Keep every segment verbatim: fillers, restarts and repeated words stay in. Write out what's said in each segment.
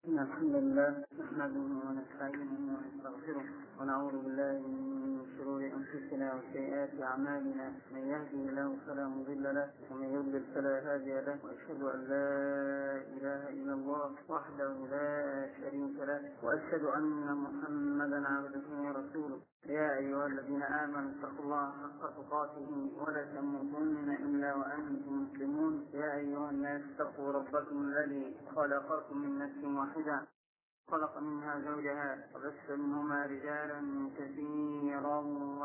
إن الحمد لله نحمده ونستعينه ونستغفره ونعوذ بالله من شرور أنفسنا وسيئات أعمالنا. من يهده الله فلا مضل له ومن يضلل فلا هادي له، وأشهد أن لا إله إلا الله وحده لا شريك له، وأشهد أن محمدا عبده ورسوله. يا أيها الذين آمنوا اتقوا الله حق تقاته ولا تموتن إلا وأنتم مسلمون. يا أيها الناس اتقوا ربكم الذي خلقكم من نفس واحدة، خلق منها زوجها وبث منهما رجالا كثيرا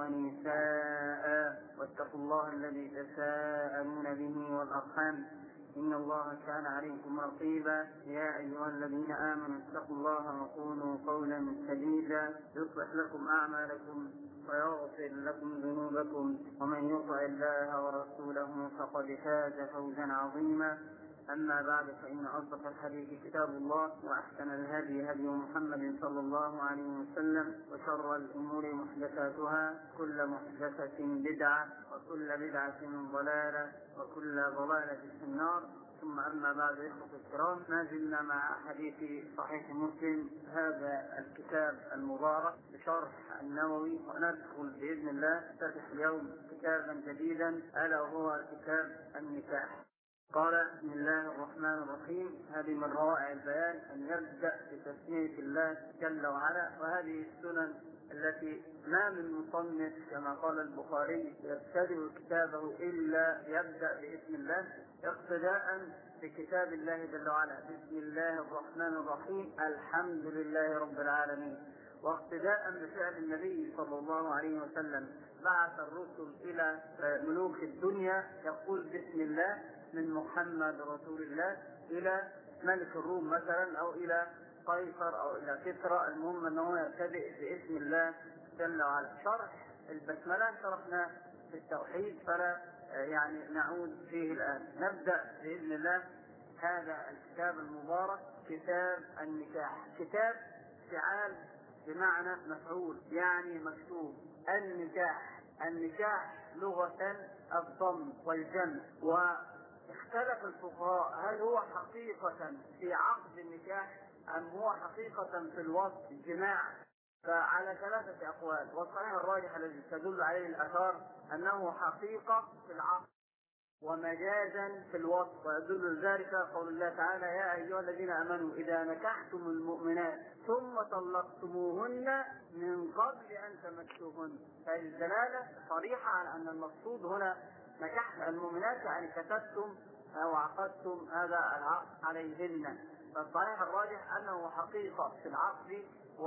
ونساء، واتقوا الله الذي تساءلون به والأرحام إن الله كان عليكم رقيبا. يا أيها الذين آمنوا اتقوا الله وقولوا قولا سديدا يصلح لكم أعمالكم ويغفر لكم ذنوبكم، ومن يطع الله ورسوله فقد فاز فوزا عظيما. أما بعد، فإن أصدق الحديث كتاب الله، وأحسن الهدي هدي محمد صلى الله عليه وسلم، وشر الأمور محدثاتها، كل محدثة بدعة، وكل بدعة ضلالة، وكل ضلالة في النار. ثم أما بعد، إخوة الكرام، ما زلنا مع حديث صحيح مسلم، هذا الكتاب المبارك بشرح النووي، وندخل بإذن الله نفتتح اليوم كتابا جديدا ألا وهو كتاب النكاح. قال: بسم الله الرحمن الرحيم. هذه من روائع البيان أن يبدأ بتسمية الله جل وعلا، وهذه السنن التي ما من مصنف كما قال البخاري يبتدئ كتابه إلا يبدأ باسم الله، اقتداء بكتاب الله جل وعلا. بسم الله الرحمن الرحيم، الحمد لله رب العالمين. واقتداء بفعل النبي صلى الله عليه وسلم، بعث الرسل إلى ملوك الدنيا يقول بسم الله، من محمد رسول الله إلى ملك الروم مثلا، أو إلى قيصر، أو إلى كسرى، المهم أنه يبتدئ باسم الله جل وعلا. شرح البسملة شرحنا في التوحيد، فلا يعني نعود فيه الآن. نبدأ بإذن الله هذا الكتاب المبارك، كتاب النكاح. كتاب فعال بمعنى مفعول، يعني مكتوب. النكاح النكاح لغة الضم والجمع. واختلف الفقهاء هل هو حقيقة في عقد النكاح أم هو حقيقة في الوصف الجماع، فعلى ثلاثة أقوال. والصحيح الراجح الذي تدل عليه الآثار أنه حقيقة في العقد ومجازا في الوصف، ويدل ذلك قول الله تعالى: يا أيها الذين آمنوا إذا نكحتم المؤمنات ثم طلقتموهن من قبل أن تمسوهن. فالدلالة صريحة على أن المقصود هنا نكحت المؤمنات، يعني كتبتم أو عقدتم هذا العقد عليهن. فالصحيح الراجح أنه حقيقة في العقد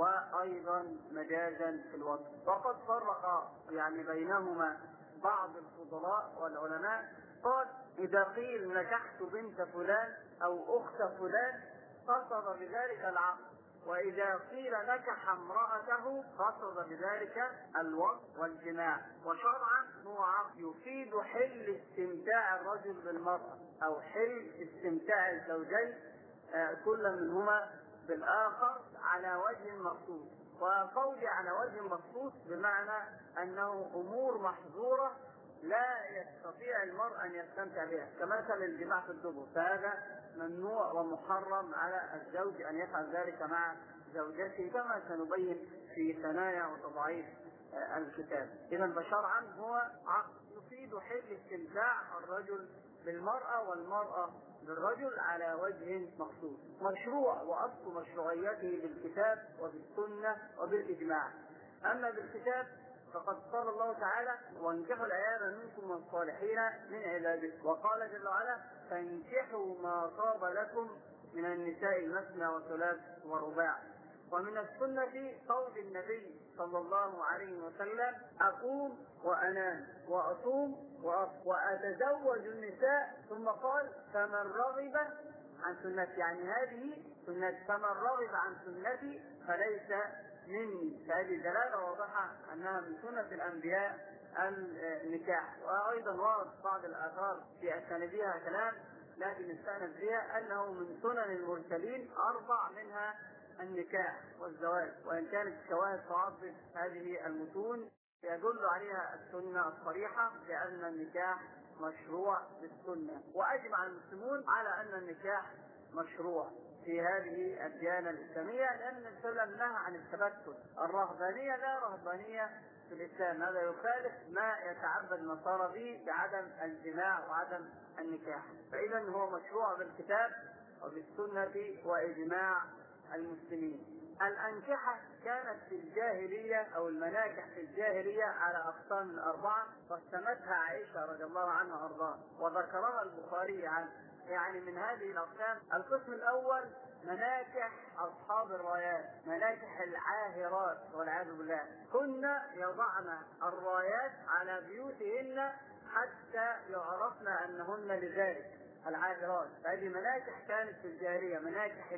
وأيضا مجازا في الوصف. وقد فرق يعني بينهما بعض الفضلاء والعلماء، قال: إذا قيل نكحت بنت فلان أو أخت فلان قصد بذلك العقد، وإذا قيل نكح امرأته قصد بذلك الوصف والجماع. وشرعا هو عقد يفيد حل استمتاع الرجل بالمرأة، أو حل استمتاع الزوجين آه كل منهما بالآخر على وجه مخصوص. وقولي على وجه مخصوص بمعنى أنه أمور محظورة لا يستطيع المرء أن يستمتع بها، كمثل الجماع في الدبر، فهذا ممنوع ومحرم على الزوج أن يفعل ذلك مع زوجته، كما سنبين في ثنايا وتضعيف الكتاب. إذن فشرعا هو عقد يفيد حل استمتاع الرجل بالمرأة والمرأة بالرجل على وجه مخصوص، مشروع، وأصل مشروعيته بالكتاب وبالسنة وبالإجماع. أما بالكتاب فقد قال الله تعالى: وانكحوا الأيام منكم والصالحين من عبادكم. وقال جل وعلا: فانكحوا ما طاب لكم من النساء مثنى وثلاث ورباع. ومن السنة قول النبي صلى الله عليه وسلم: أقوم وأنام وأصوم وأتزوج النساء، ثم قال: فمن رغب عن سنتي، يعني هذه سنتي، فمن رغب عن سنتي فليس مني. فهذه دلالة واضحة أنها من سنة الأنبياء النكاح. وأيضا ورد بعض الآثار في أسانيدها كلام، لكن نستأنس بها أنه من سنن المرسلين، أربع منها النكاح والزواج، وإن كانت الشواهد تعظم هذه المتون يدل عليها السنة الصريحة بأن النكاح مشروع بالسنة. وأجمع المسلمون على أن النكاح مشروع في هذه الديانة الإسلامية، لأن النبي صلى الله عليه وسلم نهى عن التبتل. الرهبانية لا رهبانية في الإسلام، هذا يخالف ما يتعبد النصارى به بعدم الجماع وعدم النكاح. فإذا هو مشروع بالكتاب وبالسنة وإجماع المسلمين. الأنكحة كانت في الجاهلية أو المناكح في الجاهلية على أقسام أربعة قسمتها عائشة رضي الله عنها وأرضاها وذكرها البخاري عنه. يعني من هذه الأقسام: القسم الأول مناكح أصحاب الرايات، مناكح العاهرات والعياذ بالله، كن يضعن الرايات على بيوتهن حتى يعرفن أنهن لذلك العاهرات. هذه مناكح كانت في الجاهلية، مناكح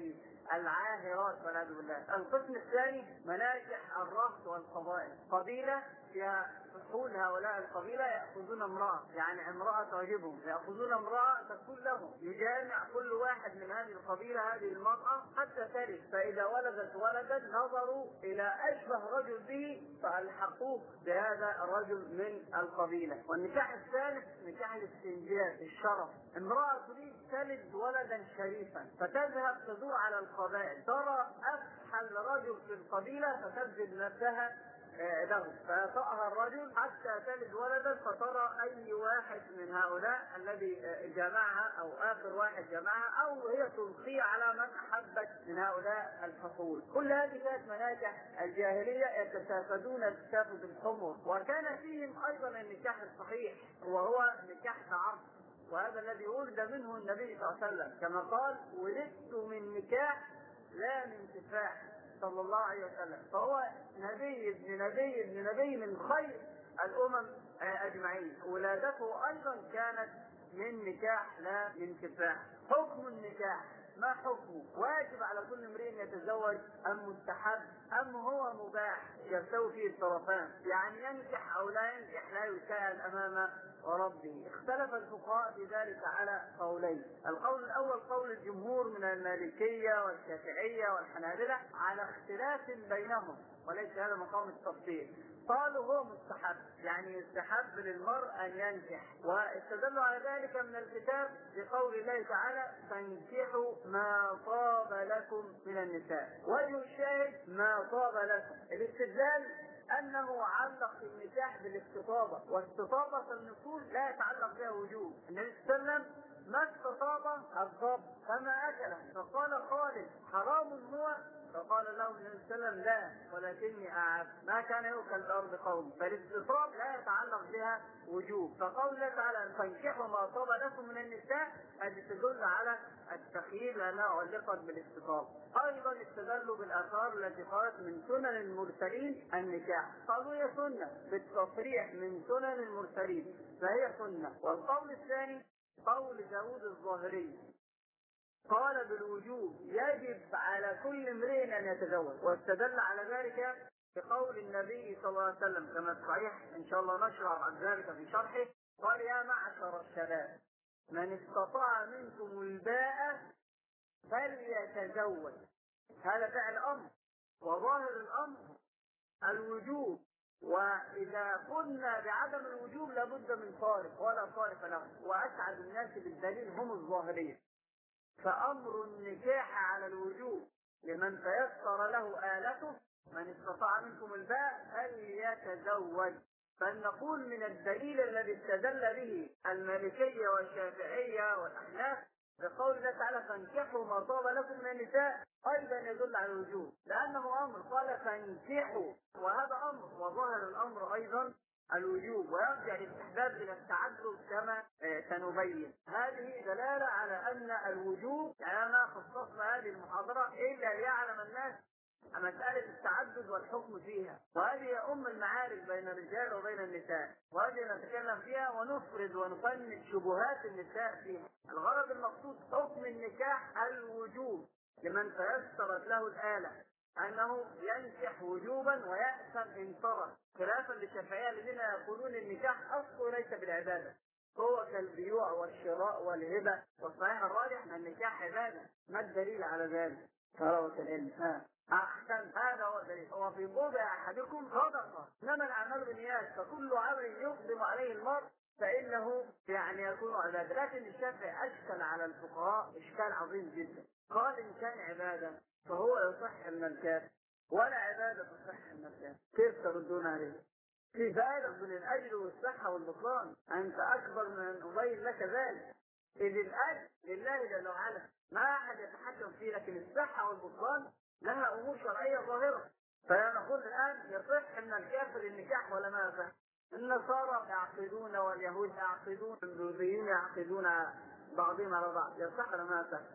العاهرات والعياذ بالله. القسم الثاني مناكح الرهط والقبائل، قبيلة فيها فحول هؤلاء القبيلة يأخذون امرأة، يعني امرأة تعجبهم، يأخذون امرأة تكون لهم، يجامع كل واحد من هذه القبيلة هذه المرأة حتى تلد، فإذا ولدت ولدا نظروا إلى أشبه رجل به فألحقوه بهذا الرجل من القبيلة. والنكاح الثالث نكاح الاستنجاب، الشرف، امرأة تريد تلد ولدا شريفا فتذهب تدور على القبائل، ترى أفحل رجل في القبيلة فتبذل نفسها له فيطأها الرجل حتى تلد ولدا، فترى أي واحد من هؤلاء الذي جمعها أو آخر واحد جمعها أو هي تلقي على من أحبت من هؤلاء الفحول. كل هذه كانت مناكح الجاهلية يتسافدون التسافد الحمر. وكان فيهم أيضا النكاح الصحيح وهو نكاح تعرف، وهذا الذي ولد منه النبي صلى الله عليه وسلم كما قال: ولدت من نكاح لا من كفاح صلى الله عليه وسلم. فهو نبي ابن نبي ابن نبي من خير الأمم أجمعين. ولادته أيضا كانت من نكاح لا من كفاح. حكم النكاح ما حكمه؟ واجب على كل امرئ يتزوج أم مستحب أم هو مباح يستوي فيه الطرفان؟ يعني ينكح أو لا ينكح لا يسأل أمام ربه. اختلف الفقهاء في ذلك على قولين: القول الأول قول الجمهور من المالكية والشافعية والحنابلة على اختلاف بينهم وليس هذا مقام التفصيل. قالوا هو مستحب، يعني يستحب للمرء أن ينكح، واستدلوا على ذلك من الكتاب بقول الله تعالى: فانكحوا ما طاب لكم من النساء. وجه الشاهد ما طاب لكم. الاستدلال أنه علق النكاح بالاستطابة، واستطابة النصوص لا يتعلق بها وجوب. النبي صلى الله عليه وسلم ما استطاب الضب فما أكله، فقال خالد: حرام هو؟ فقال له النبي صلى الله عليه وسلم: لا ولكني أعف. ما كان يؤكل الأرض قوم، فالاستطاب لا يتعلق بها وجوب. فقول الله تعالى: فانكحوا ما طاب لكم من النساء، هذه تدل على التخيير لأنها علقت بالاستطاب. أيضا استدلوا بالآثار التي قالت من سنن المرسلين النكاح، قالوا هي سنة بالتصريح من سنن المرسلين فهي سنة. والقول الثاني قول داود الظاهري قال بالوجوب، يجب على كل امرئ أن يتزوج، واستدل على ذلك بقول النبي صلى الله عليه وسلم كما صحيح إن شاء الله نشرح عن ذلك في شرحه. قال: يا معشر الشباب من استطاع منكم الباء فليتزوج. هذا فعل أمر، وظاهر الأمر الوجوب، وإذا قلنا بعدم الوجوب لابد من صارف ولا صارف له، وأسعد الناس بالدليل هم الظاهرية. فأمر النكاح على الوجوب لمن تيسر له آلته، من استطاع منكم الباء فليتزوج. فلنقول من الدليل الذي استدل به المالكية والشافعية والأحناف بقول الله تعالى: فانكحوا ما طاب لكم من النساء، أيضا يدل على الوجوب لأنه أمر، قال فانكحوا، وهذا أمر، وظاهر الأمر أيضا الوجوب، ويرجع الاستحباب إلى التعدد كما سنبين. هذه دلالة على أن الوجوب، يعني ما خصصنا هذه المحاضرة إلا ليعلم الناس مسألة التعدد والحكم فيها، وهذه أم المعارك بين الرجال وبين النساء، وهذه نتكلم فيها ونفرد ونفند شبهات النساء فيها. الغرض المقصود حكم النكاح الوجوب لمن تيسرت له الآلة، أنه ينكح وجوبا ويأثم إن طرد، خلافا للشافعية الذين يقولون النكاح أصله ليس بالعبادة، هو كالبيوع والشراء والهبة، والصحيح الراجح أن النكاح عبادة. ما الدليل على ذلك؟ ثروة العلم. أحسن، هذا هو الدليل. وفي بضع أحدكم صدقة، إنما الأعمال بالنيات، فكل عمل يقدم عليه المرء فإنه يعني يكون عبادة. لكن الشافعي أشكل على الفقهاء إشكال عظيم جدا، قال إن كان عبادة فهو يصح من الكافر، ولا عبادة تصح من الكافر. كيف تردون عليه؟ في فارق بين الأجر والصحة والبطلان. أنت أكبر من أن أبين لك ذلك. إذ الأجر لله جل وعلا، ما أحد يتحكم فيه، لكن الصحة والبطلان لها أمور شرعية ظاهرة. فنقول الآن يصح من الكافر النكاح ولا ما يصح؟ النصارى يعقدون واليهود يعقدون، البوذيين يعقدون بعضهم على بعض، يصح ولا ما يصح؟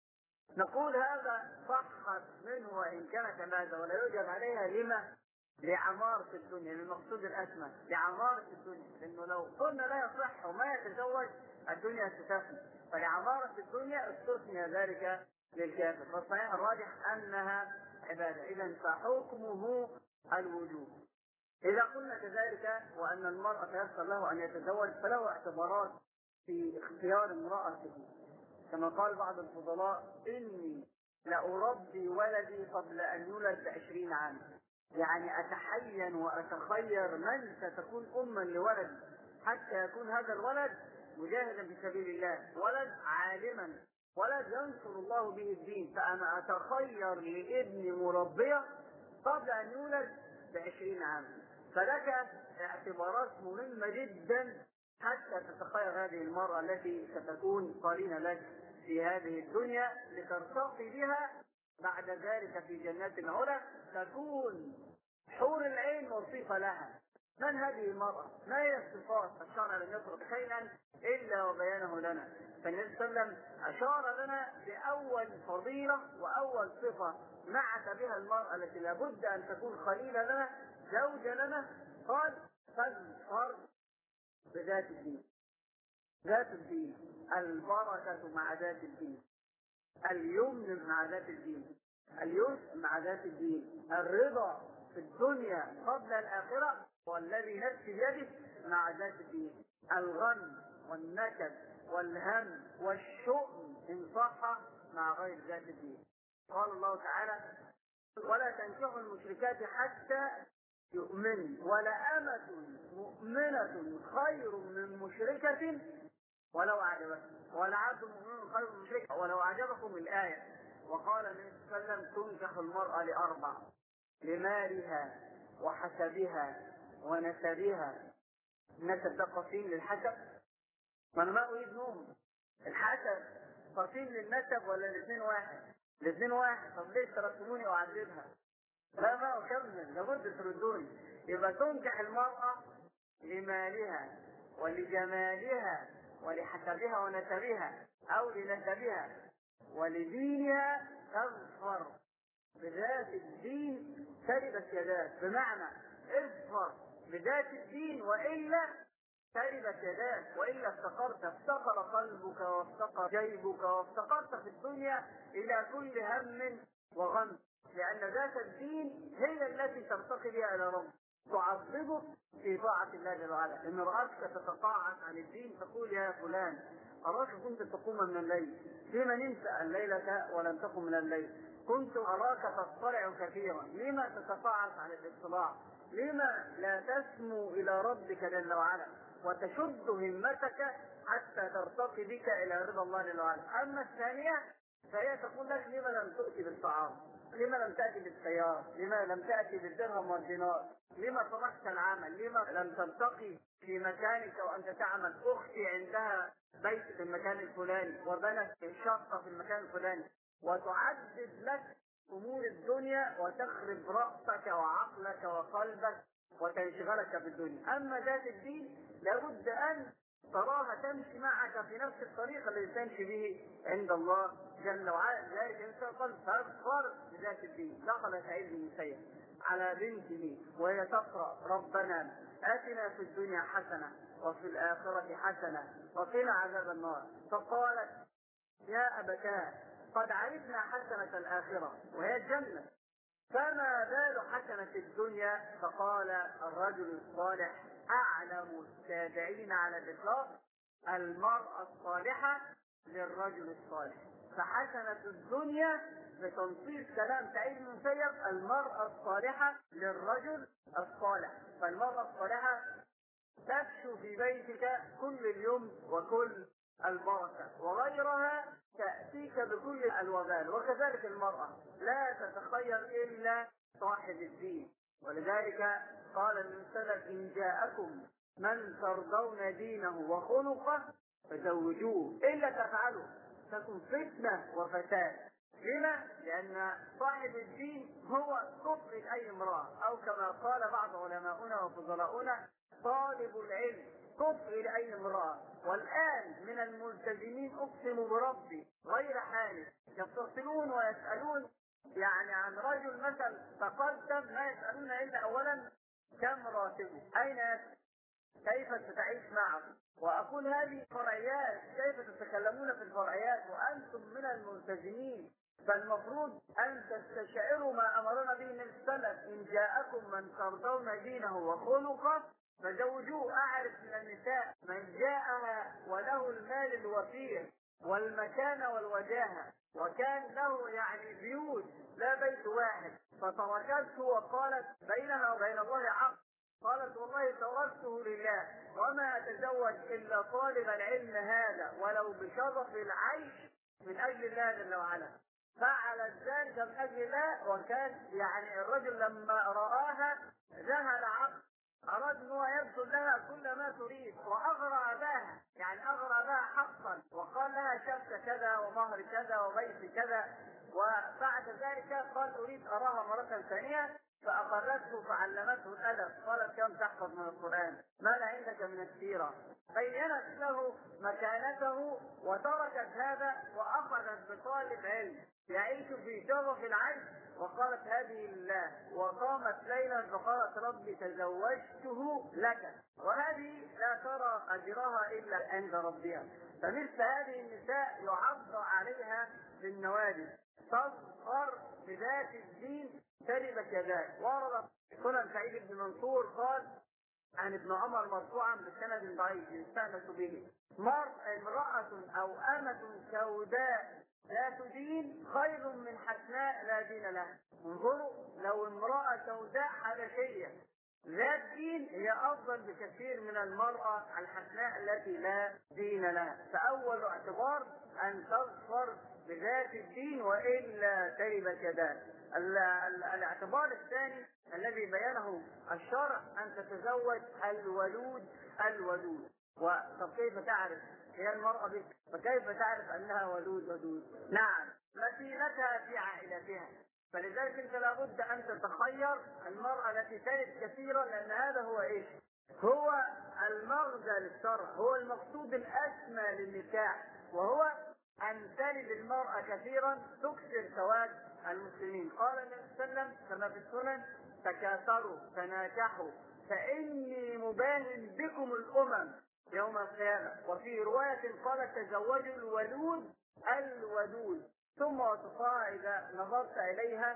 نقول هذا صحت منه وإن كانت عبادة ولا يوجد عليها. لما؟ لعمارة الدنيا، للمقصود الأسمى، لعمارة الدنيا. لأنه لو قلنا لا يصح وما يتزوج الدنيا ستفنى، فلعمارة الدنيا استثني ذلك للكافر. فالصحيح الراجح أنها عبادة، إذا فحكمه الوجوب. إذا قلنا كذلك وأن المرأة يسر له أن يتزوج، فله اعتبارات في اختيار امرأته، كما قال بعض الفضلاء: إني لأربي ولدي قبل أن يولد بعشرين عاما. يعني أتحين وأتخير من ستكون أما لولد، حتى يكون هذا الولد مجاهدا في سبيل الله، ولد عالما، ولد ينصر الله به الدين. فأنا أتخير لابني مربية قبل أن يولد بعشرين عاما. فلك اعتبارات مهمة جدا حتى تتخير هذه المرأة التي ستكون قرينة لك في هذه الدنيا، لترتقي بها بعد ذلك في جنات العلا، تكون حور العين وصفة لها. من هذه المرأة؟ ما هي الصفات؟ الشرع لم يترك شيئا إلا وبيانه لنا. فالنبي صلى الله عليه وسلم أشار لنا بأول فضيلة وأول صفة نعت بها المرأة التي لابد أن تكون خليلة لنا، زوجة لنا. قال: فاظفر بذات الدين. ذات الدين، البركة مع ذات الدين، اليمن مع ذات الدين، اليسر مع ذات الدين، الرضا في الدنيا قبل الآخرة والذي نفسي بيده مع ذات الدين، الغم والنكد والهم والشؤم إن صح مع غير ذات الدين. قال الله تعالى: ولا تنكحوا المشركات حتى يؤمن، ولأمة مؤمنة خير من مشركة ولو أعجبتكم، ولعبد مؤمن خير من مشرك ولو أعجبكم. الآية. وقال النبي صلى الله عليه وسلم: تنكح المرأة لأربع: لمالها وحسبها ونسبها. النسب ده قسيم للحسب، وانا ما اريد نوم. الحسب قسيم للنسب ولا الاثنين واحد؟ الاثنين واحد. طب ليش تركتموني واعذبها؟ لا ما اكمل، لابد تردوني. يبقى تنكح المرأة لمالها ولجمالها ولحسبها ونسبها، او لنسبها ولدينها. تظفر بذات الدين تربت يداك، بمعنى اظفر بذات الدين والا تربت يداك، والا افتقرت، افتقر قلبك وافتقر جيبك وافتقرت في الدنيا الى كل هم وغم. لان ذات الدين هي التي ترتقي بها الى ربك، تعظمك في طاعة الله جل وعلا. إن رأتك تتقاعس عن الدين تقول: يا فلان أراك كنت تقوم من الليل، لما نمت الليلة ولم تقم من الليل؟ كنت أراك تطلع كثيرا، لما تتقاعس عن الاطلاع؟ لما لا تسمو إلى ربك جل وعلا وتشد همتك حتى ترتقي بك إلى رضا الله جل وعلا؟ أما الثانية فهي تقول لك: لما لم تؤتي بالطعام؟ لما لم تأتي بالسيارة؟ لما لم تأتي بالدرهم والدينار؟ لما تركت العمل؟ لما لم ترتقي في مكانك وأنت تعمل؟ أختي عندها بيت في المكان الفلاني وبنت شقة في المكان الفلاني، وتعدد لك أمور الدنيا وتخرب رأسك وعقلك وقلبك وتنشغلك بالدنيا. أما ذات الدين لابد أن تراها تمشي معك في نفس الطريق الذي تمشي به عند الله جل وعلا. ذلك الإنسان قال: فاظفر بذات الدين. دخل سعيد بن المسيب على بنته وهي تقرأ: ربنا آتنا في الدنيا حسنة وفي الآخرة حسنة وقنا عذاب النار. فقالت: يا أبتاه قد عرفنا حسنة الآخرة وهي الجنة، فما بال حسنة الدنيا؟ فقال الرجل الصالح: أعلم التابعين على الإطلاق المرأة الصالحة للرجل الصالح. فحسنة الدنيا بتنصيص كلام سعيد بن المسيب المرأة الصالحة للرجل الصالح. فالمرأة الصالحة تفشو في بيتك كل اليوم وكل البركة، وغيرها تأتيك بكل الوبال. وكذلك المرأة لا تتخير إلا صاحب الدين. ولذلك قال السلف: إن جاءكم من ترضون دينه وخلقه فزوجوه، إلا تفعلوا تكن فتنة وفساد. لما؟ لأن صاحب الدين هو كفء أي امرأة، أو كما قال بعض علماؤنا وفضلاؤنا: طالب العلم كفء لأي امرأة. والآن من الملتزمين أقسم بربي غير حالف يتصلون ويسألون يعني عن رجل مثل تقدم، ما يسألون إلا أولا كم راتبه، أين يسأل، كيف ستعيش معه. وأقول هذه فرعيات، كيف تتكلمون في الفرعيات وأنتم من الملتزمين؟ فالمفروض أن تستشعروا ما أمرنا به من السلف: إن جاءكم من ترضون دينه وخلقه فزوجوه. أعرف من النساء من جاءها وله المال الوفير والمكانة والوجاهة، وكان له يعني بيوت لا بيت واحد، فتركته وقالت بينها وبين الله عقد. قالت: والله تركته لله وما أتزوج إلا طالب العلم هذا ولو بشرف العيش من أجل الله جل وعلا. فعلت ذلك من أجل الله. وكان يعني الرجل لما رآها ذهل عقد، أراد أن هو يبذل لها كل ما تريد، وأغرى أباها، يعني أغرى أباها حقا، وقال لها شبكة كذا ومهر كذا وبيت كذا. وبعد ذلك قال: أريد أراها مرة ثانية، فأخذته فعلمته الأدب. قالت: كم تحفظ من القرآن؟ ماذا عندك من السيرة؟ بينت له مكانته وتركت هذا وأخذت بطالب علم يعيش في شرف العيش، وقالت: هذه لله. وقامت ليلا فقالت: ربي تزوجته لك. وهذه لا ترى أجرها إلا عند ربها. فمثل هذه النساء يعض عليها بالنوادي، تظهر بذات الدين تربت يداك. ورد سنن سعيد بن منصور قال عن ابن عمر مرفوعا بسند ضعيف يستأنس به: مر امرأة أو أمة سوداء لا تدين خير من حسناء لا دين لها. انظروا، لو امرأة سوداء حبشية ذات دين هي أفضل بكثير من المرأة الحسناء التي لا دين لها. فأول اعتبار أن تظفر بذات الدين وإلا تربت يداك. الاعتبار الثاني الذي بيانه الشرع أن تتزوج الولود الودود. وطب كيف تعرف هي المرأة بك؟ فكيف تعرف أنها ولود ودود؟ نعم، مثيلتها في عائلتها. فلذلك انت لابد ان تتخير المرأة التي تلد كثيرا، لان هذا هو ايش؟ هو المغزى للشرع، هو المقصود الاسمى للنكاح، وهو ان تلد المرأة كثيرا تكثر سواد المسلمين. قال النبي صلى الله عليه وسلم كما في السنن: تكاثروا تناكحوا فاني مباهن بكم الامم يوم القيامة. وفي رواية قال: تزوجوا الولود الودود. ثم وصفها إذا نظرت إليها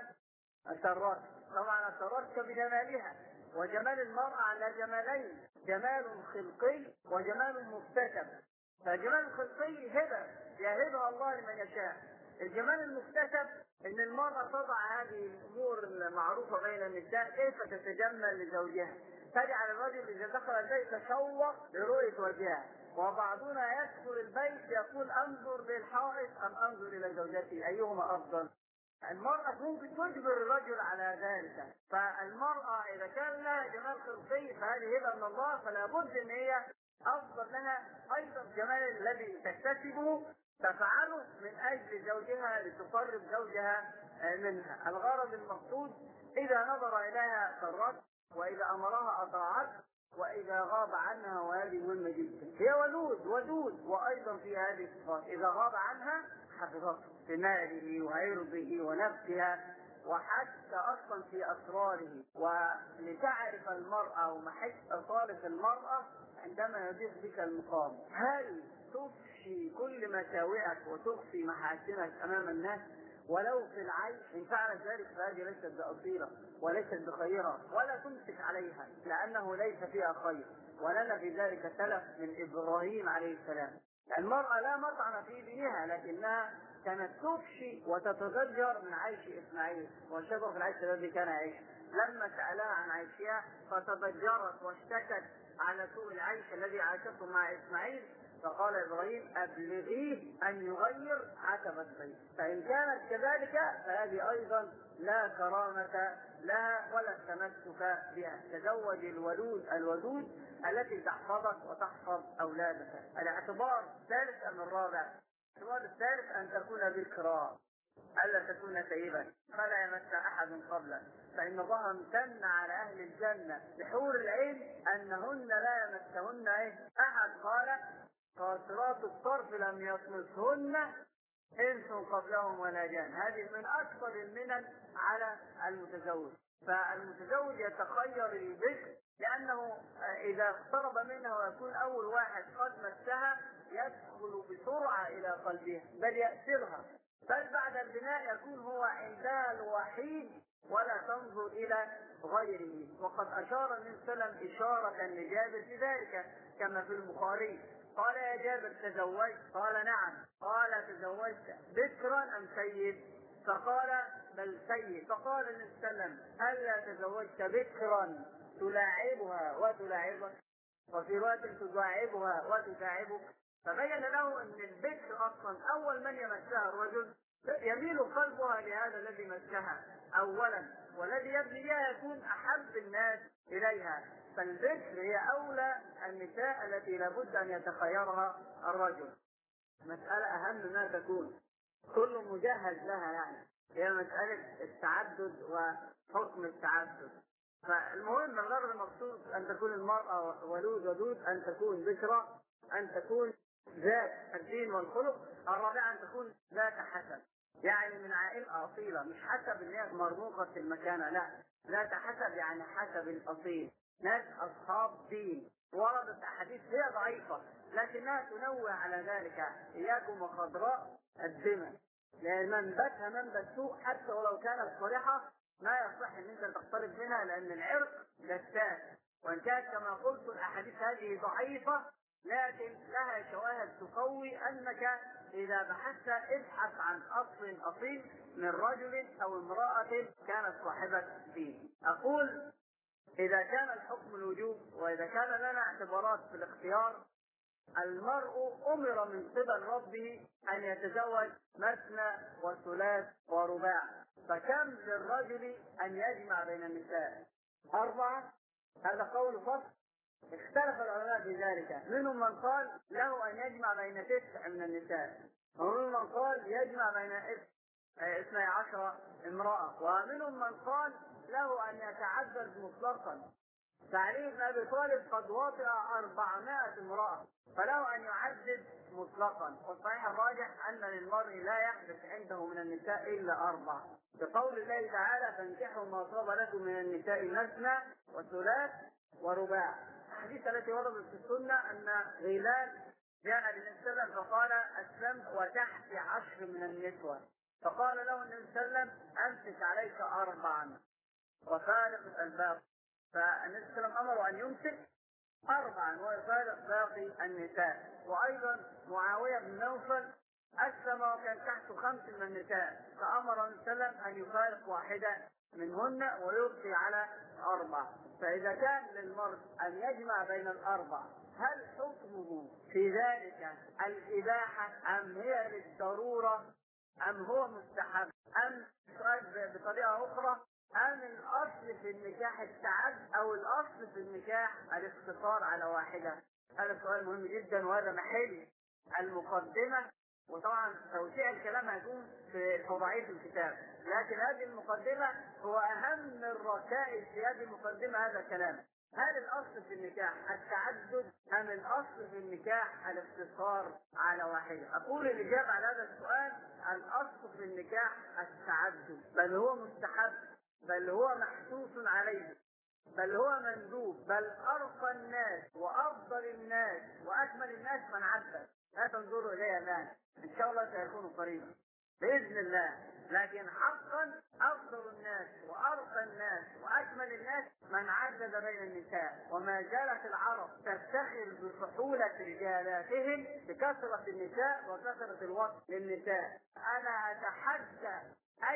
أسرت. طبعا أسرتك بجمالها، وجمال المرأة على جمالين: جمال خلقي وجمال مكتسب. فالجمال الخلقي هبة يهبها الله لمن يشاء. الجمال المكتسب ان المرأة تضع هذه الامور المعروفة بين النساء، كيف تتجمل لزوجها. تجعل الرجل اذا دخل البيت تشوق لرؤية وجهها، وبعضنا يدخل البيت يقول: انظر للحائط ام انظر الى زوجتي، ايهما افضل؟ المرأة ممكن تجبر الرجل على ذلك. فالمرأة اذا كان لها جمال خلقي فهذه هبة من الله، فلا بد ان هي افضل لها ايضا الجمال الذي تكتسبه تفعله من اجل زوجها لتقرب زوجها منها. الغرض المقصود اذا نظر اليها سرت، واذا امرها اطاعت، واذا غاب عنها، وهذه مهمه جدا. هي ولود ودود، وايضا في هذه الصفات اذا غاب عنها حفظته في ماله وعرضه ونفسها، وحتى اصلا في اسراره. ولتعرف المراه ومحك اصاله المراه عندما يضيق بك المقام: هل تفشي كل مساوئك وتخفي محاسنك امام الناس ولو في العيش؟ ان فعلت ذلك فهذه ليست باصيله وليست بخيره، ولا تمسك عليها لانه ليس فيها خير. ولنا في ذلك سلف من ابراهيم عليه السلام. المراه لا مطعن في دينها، لكنها كانت تفشي وتتضجر من عيش اسماعيل والشجر في العيش الذي كان يعيش. لما سالها عن عيشها فتضجرت واشتكت على سوء العيش الذي عاشته مع إسماعيل، فقال إبراهيم أبلغيه أن يغير عتبة البيت، فإن كانت كذلك فهذه أيضا لا كرامة لها ولا تمسك بها. تزوج الولود الودود التي تحفظك وتحفظ أولادك. الاعتبار الثالث أم الرابع؟ الاعتبار الثالث أن تكون ذكرى، ألا تكون سيبا فلا يمس أحد قبلك، فإن الله امتن على أهل الجنة بحور العين أنهن لا يمسهن أحد، قال قاصرات الطرف لم يطمثهن إنس قبلهم ولا جان. هذه من أكثر المنن على المتزوج. فالمتزوج يتخير البكر لأنه إذا اقترب منها ويكون أول واحد قد مسها يدخل بسرعة إلى قلبها بل يأسرها، بل بعد البناء يكون هو عندها الوحيد ولا تنظر إلى غيره. وقد أشار النبي صلى الله عليه وسلم إشارة لجابر في ذلك كما في البخاري، قال يا جابر تزوجت؟ قال نعم. قال تزوجت بكرا أم سيد؟ فقال بل سيد. فقال النبي صلى الله عليه وسلم ألا تزوجت بكرا تلاعبها وتلاعبك، وفي رواية تداعبها وتداعبك؟ فبين له أن البكر أصلا أول من يمسها الرجل يميل قلبها لهذا الذي مسها أولا، والذي يبني بها يكون أحب الناس إليها. فالبكر هي أولى النساء التي لابد أن يتخيرها الرجل. مسألة أهم ما تكون، كل مجهز لها، يعني هي مسألة التعدد وحكم التعدد. فالمهم الغرض المقصود أن تكون المرأة ولود ودود، أن تكون بكرة، أن تكون ذات الدين والخلق. الرابعة أن تكون ذات حسب، يعني من عائلة أصيلة، مش حسب اللي هي مرموقة في المكانة، لا، ذات حسب يعني حسب الأصيل، ناس أصحاب دين. وردت أحاديث هي ضعيفة لكنها تنوه على ذلك، إياكم وخضراء الدماء، لأن منبتها منبت سوء حتى ولو كانت صالحة ما يصح أن أنت تقترب منها، لأن العرق جساس، وإن كانت كما قلت الأحاديث هذه ضعيفة لكن لها شواهد تقوي أنك إذا بحثت ابحث عن أصل أصيل من رجل أو امرأة كانت صاحبة دين. أقول إذا كان الحكم الوجوب وإذا كان لنا اعتبارات في الاختيار، المرء أمر من قبل ربه أن يتزوج مثنى وثلاث ورباع، فكم للرجل أن يجمع بين النساء؟ أربعة. هذا قول فصل، اختلف العلماء في ذلك، منهم من قال له أن يجمع بين تسع من النساء، ومنهم من قال يجمع بين اثني عشر امرأة، ومنهم من قال له أن يتعدد مطلقا. فعلي بن أبي طالب قد وطئ أربعمائة امرأة، فله أن يعدد مطلقا. والصحيح الراجح أن للمرء لا يحدث عنده من النساء إلا أربع، بقول الله تعالى فانكحوا ما طاب لكم من النساء مثنى وثلاث ورباع. الحديث التي وردت في السنة أن غيلان جاء للنبي صلى الله عليه وسلم فقال أسلمت وتحت عشر من النسوة، فقال له النبي صلى الله عليه وسلم أمسك عليك أربعا وفارق الباقي. فالنبي صلى الله عليه وسلم أمره أن يمسك أربعا ويفارق باقي النساء. وأيضا معاوية بن نوفل أسلم وكان تحته خمس من النساء، فأمر النبي صلى الله عليه وسلم أن يفارق واحدة منهن ويبقي على أربع. فإذا كان للمرء أن يجمع بين الأربع، هل حكمه في ذلك الإباحة أم هي للضرورة أم هو مستحب أم بطريقة أخرى أم الأصل في النكاح التعد أو الأصل في النكاح الاقتصار على واحدة؟ هذا سؤال مهم جدا، وهذا محل المقدمة. وطبعا توسيع الكلام هيكون في ضعيف الكتاب، لكن هذه المقدمة هو أهم الركائز في هذه المقدمة هذا الكلام. هل الأصل في النكاح التعدد أم الأصل في النكاح الاقتصار على واحدة؟ أقول الإجابة على هذا السؤال الأصل في النكاح التعدد، بل هو مستحب، بل هو محسوس عليه، بل هو مندوب، بل أرقى الناس وأفضل الناس وأكمل الناس من عدد. لا تنظروا إليه الآن، إن شاء الله سيكون قريبا بإذن الله، لكن حقا أفضل الناس وأرقى الناس وأكمل الناس من عدد بين النساء. وما زالت العرب تفتخر بفحولة رجالاتهم بكثرة النساء وكثرة الوقت للنساء. أنا أتحدى أي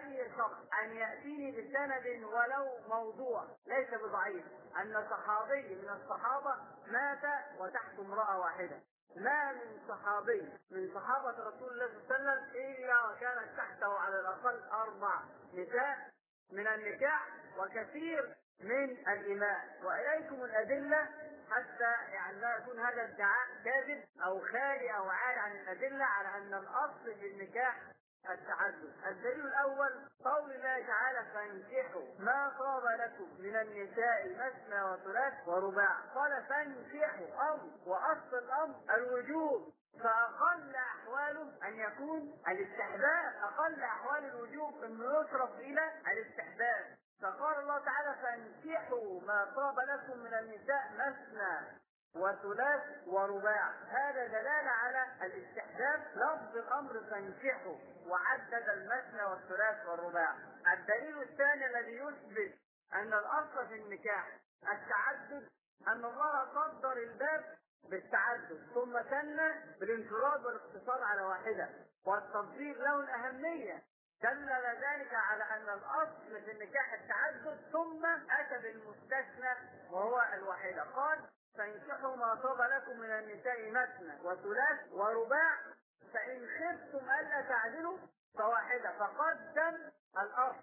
أي شخص أن يأتيني بسند ولو موضوع ليس بضعيف أن صحابي من الصحابة مات وتحت امرأة واحدة. ما من صحابي من صحابة رسول الله صلى الله عليه وسلم إلا وكانت تحته على الأقل أربع نساء من النكاح وكثير من الإماء. وإليكم الأدلة حتى يعني لا يكون هذا ادعاء كاذب أو خالي أو عاري عن الأدلة على أن الأصل في النكاح التعدد. الدليل الأول قول الله تعالى فانكحوا ما طاب لكم من النساء مثنى وثلاث ورباع. قال فانكحوا أمر وأصل الأمر الوجوب، فأقل أحواله أن يكون الاستحباب، أقل أحوال الوجوب أنه يصرف إلى الاستحباب. فقال الله تعالى فانكحوا ما طاب لكم من النساء مثنى وثلاث ورباع. هذا دلالة على الاستحباب. لفظ الأمر فانكحوا وعدد المثنى والثلاث والرباع. الدليل الثاني الذي يثبت أن الأصل في النكاح التعدد أن الله قدر الباب بالتعدد ثم سن بالانفراد والاقتصار على واحدة، والتفضيل له الأهمية دل ذلك على أن الأصل في النكاح التعدد ثم أتى بالمستثنى وهو الواحدة. قال فانكحوا ما طاب لكم من النساء مثنى وثلاث ورباع فإن خفتم ألا تعدلوا فواحدة. فقدم الأصل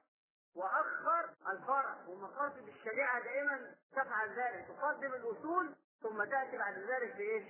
وأخر الفرع، ومقاصد الشريعة دائما تفعل ذلك، تقدم الأصول ثم تأتي بعد ذلك بإيش؟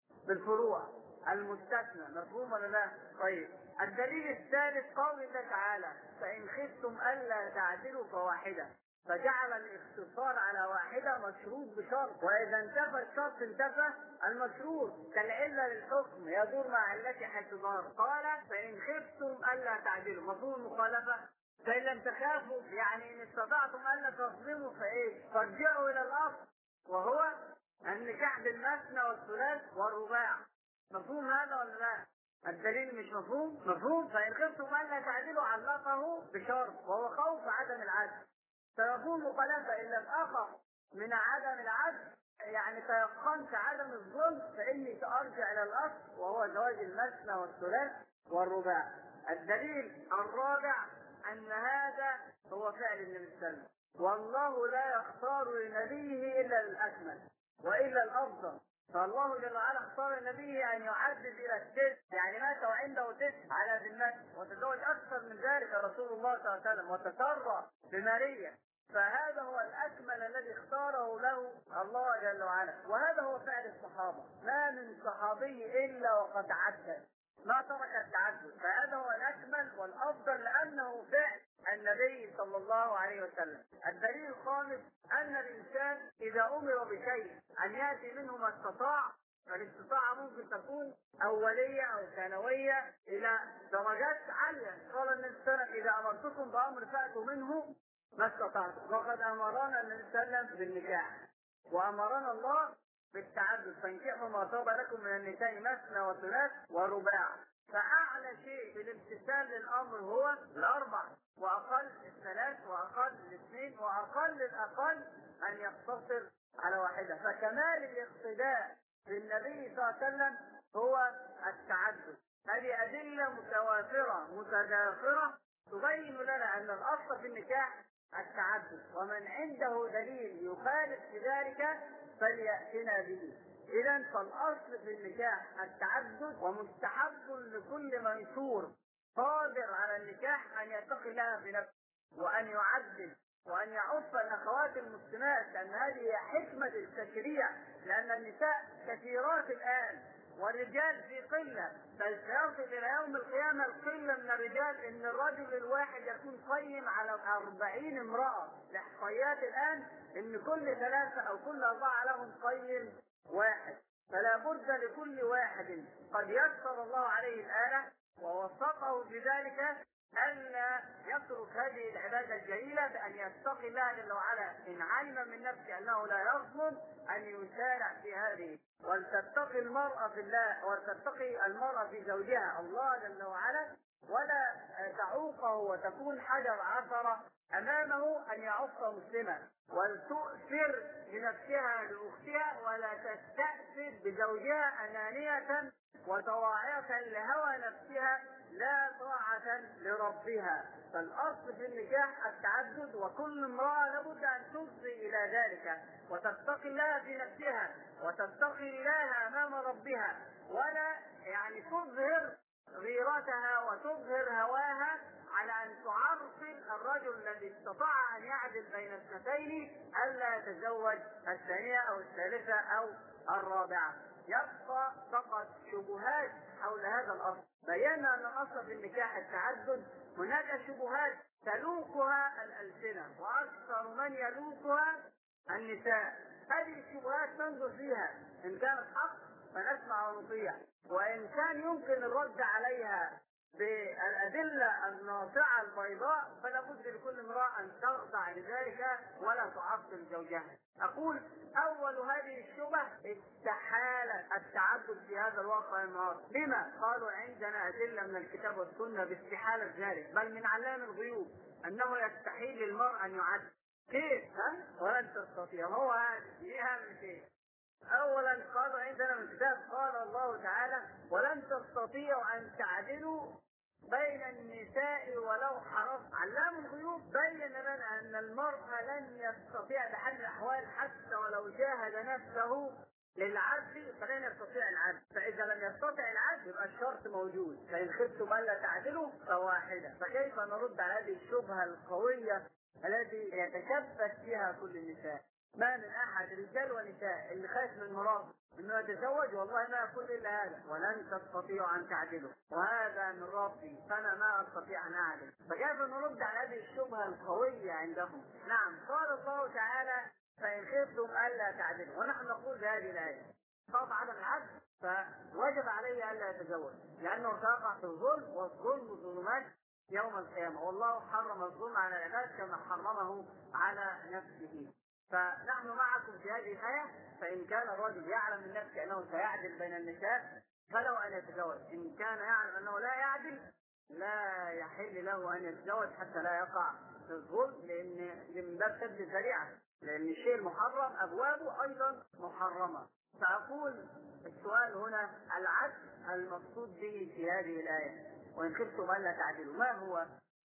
بالفروع المستثنى. مفهوم ولا لا؟ طيب الدليل الثالث قول الله تعالى فإن خفتم ألا تعدلوا فواحدة، فجعل الاقتصار على واحدة مشروط بشرط، وإذا انتفى الشرط انتفى المشروط كالعلة للحكم يدور مع علته حيث دار. قال فإن خفتم ألا تعدلوا، مفهوم المخالفة. فإن لم تخافوا يعني إن استطعتم ألا تظلموا فإيه؟ فارجعوا إلى الأصل وهو النكاح بالمثنى والثلاث والرباع. مفهوم هذا ولا لا؟ الدليل مش مفهوم؟ مفهوم. فإن خفتم ألا تعدلوا علقه بشرط وهو خوف عدم العدل. فيكون مخالفة إن لم أخف من عدم العدل يعني تيقنت عدم الظلم فإني سأرجع إلى الأصل وهو زواج المثنى والثلاث والرباع. الدليل الرابع أن هذا هو فعل النبي صلى الله عليه وسلم، والله لا يختار لنبيه إلا الأكمل وإلا الأفضل. فالله جل وعلا اختار لنبيه أن يعدد إلى التسع، يعني مات وعنده تسع على ذمته، وتزوج أكثر من ذلك رسول الله صلى الله عليه وسلم وتسرى بماريا. فهذا هو الأكمل الذي اختاره له الله جل وعلا، وهذا هو فعل الصحابة. ما من صحابي إلا وقد عدد ما ترك التعدد، فهذا هو الأكمل والأفضل لأنه فعل النبي صلى الله عليه وسلم. الدليل الخامس أن الإنسان إذا أمر بشيء أن يأتي منه ما استطاع، فالاستطاعة ممكن تكون أولية أو ثانوية إلى درجات عالية. قال النبي صلى الله عليه وسلم إذا أمرتكم بأمر فأتوا منه ما استطعتم. وقد أمرنا النبي صلى الله عليه وسلم بالنكاح وأمرنا الله بالتعدد فانكحوا ما طاب لكم من النساء مثنى وثلاث ورباع. فأعلى شيء في الامتثال للأمر هو الأربع، وأقل الثلاث، وأقل الاثنين، وأقل الأقل أن يقتصر على واحدة. فكمال الاقتداء بالنبي صلى الله عليه وسلم هو التعدد. هذه أدلة متوافرة متداخرة تبين لنا أن الأصل في النكاح التعدد، ومن عنده دليل يخالف في ذلك فليأتنا به. إذن فالأصل في النكاح التعدد، ومستحب لكل منشور قادر على النكاح أن يتقي الله في نفسه وأن يعدل وأن يعف الأخوات المسلمات، لأن هذه حكمة التشريع، لأن النساء كثيرات الآن والرجال في قلة، بل سيصل إلى يوم القيامة القلة من الرجال إن الرجل الواحد يكون قيم على أربعين امرأة. الإحصائيات الآن إن كل ثلاثة أو كل أربعة لهم قيم واحد. فلا بد لكل واحد قد يسر الله عليه الآلة ووفقه بذلك ألا يترك هذه العبادة الجليلة بأن يتقي الله جل وعلا إن علم من نفسه أنه لا يظلم أن يسارع في هذه، ولتتقي المرأة في الله ولتتقي المرأة في زوجها الله جل وعلا، ولا تعوقه وتكون حجر عثرة أمامه أن يعوق مسلما، ولتؤثر لنفسها لأختها ولا تستأثر بزوجها أنانية وطواعية لهوى نفسها لا طاعة لربها. فالأصل في النكاح التعدد، وكل امرأة لابد أن تفضي إلى ذلك وتتقي الله في نفسها وتتقي الله أمام ربها، ولا يعني تظهر غيرتها وتظهر هواها على أن تعرقل الرجل الذي استطاع أن يعدل بين اثنتين ألا يتزوج الثانية أو الثالثة أو الرابعة. يبقى فقط شبهات حول هذا الأصل. بينا أن الأصل في النكاح التعدد. هناك شبهات تلوكها الألسنة وأكثر من يلوكها النساء. هذه الشبهات ننظر فيها، إن كانت حق فنسمع ونطيع، وإن كان يمكن الرد عليها بالأدلة الناصعة البيضاء فلا بد لكل امرأة أن تخضع لذلك ولا تعطل زوجها. أقول أول هذه الشبه استحالة التعدد في هذا الواقع النهارده. لما؟ قالوا عندنا أدلة من الكتاب والسنة باستحالة ذلك، بل من علام الغيوب أنه يستحيل للمرء أن يعدد. كيف؟ ها؟ ولن تستطيع. هو هذا أهم شيء. أولا قالوا عندنا من الكتاب قال الله تعالى ولن تستطيعوا أن تعدلوا بين النساء ولو حرصتم. علام الغيوب بين لنا أن المرء لن يستطيع بحال الأحوال حتى ولو جاهد نفسه للعدل فلن يستطيع العدل. فإذا لم يستطع العدل يبقى الشرط موجود، فإن خفتم ألا تعدلوا فواحدة. فكيف نرد على هذه الشبهة القوية التي يتشبث فيها كل النساء؟ ما من احد رجال ونساء اللي خايف من مراته انه يتزوج والله ما يقول الا هذا ولن تستطيعوا ان تعدلوا، وهذا من ربي فانا ما استطيع ان اعدل. فكيف نرد على هذه الشبهه القويه عندهم؟ نعم قال الله تعالى فان خفتم الا تعدلوا، ونحن نقول بهذه الايه خاف عدم العدل فوجب عليه الا يتزوج لانه سيقع في الظلم، والظلم ظلمات يوم القيامه، والله حرم الظلم على العباد كما حرمه على نفسه. فنحن معكم في هذه الآية. فإن كان الرجل يعلم من نفسه أنه سيعدل بين النساء فلو أن يتزوج، إن كان يعلم أنه لا يعدل لا يحل له أن يتزوج حتى لا يقع في الظلم، لأن من باب سد الذريعة، لأن الشيء المحرم أبوابه أيضا محرمة. فأقول السؤال هنا العدل المقصود به في هذه الآية وإن خفتم ألا تعدلوا ما هو؟